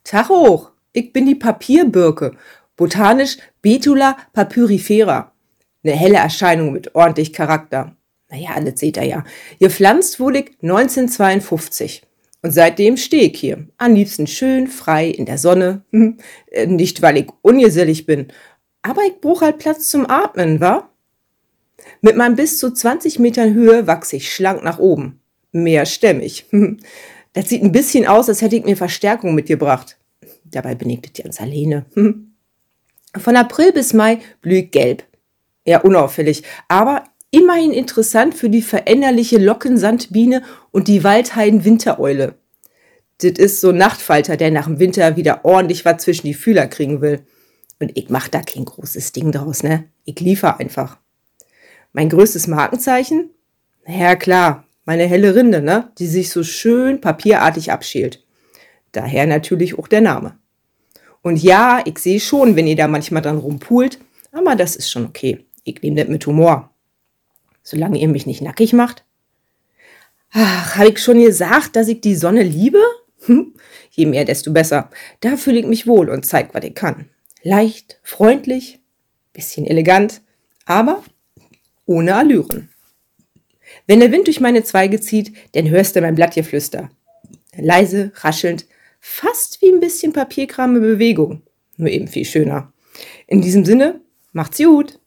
Tag hoch, ich bin die Papierbirke, botanisch Betula papyrifera. Eine helle Erscheinung mit ordentlich Charakter. Naja, alles seht ihr ja. Gepflanzt wurde ich 1952. Und seitdem stehe ich hier. Am liebsten schön, frei, in der Sonne. Nicht, weil ich ungesellig bin, aber ich brauche halt Platz zum Atmen, wa? Mit meinen bis zu 20 Metern Höhe wachse ich schlank nach oben. Mehr stämmig. Das sieht ein bisschen aus, als hätte ich mir Verstärkung mitgebracht. Dabei bin ich das ganz alleine. Von April bis Mai blühe ich gelb. Ja, unauffällig, aber immerhin interessant für die veränderliche Lockensandbiene und die Waldheiden-Wintereule. Das ist so ein Nachtfalter, der nach dem Winter wieder ordentlich was zwischen die Fühler kriegen will. Und ich mach da kein großes Ding draus, ne? Ich liefere einfach. Mein größtes Markenzeichen? Ja klar, meine helle Rinde, ne? Die sich so schön papierartig abschält. Daher natürlich auch der Name. Und ja, ich sehe schon, wenn ihr da manchmal dran rumpult, aber das ist schon okay. Ich nehme das mit Humor. Solange ihr mich nicht nackig macht. Ach, habe ich schon gesagt, dass ich die Sonne liebe? Je mehr, desto besser. Da fühle ich mich wohl und zeig, was ich kann. Leicht, freundlich, bisschen elegant, aber ohne Allüren. Wenn der Wind durch meine Zweige zieht, dann hörst du mein Blattgeflüster. Leise, raschelnd, fast wie ein bisschen Papierkram in Bewegung. Nur eben viel schöner. In diesem Sinne, macht's gut!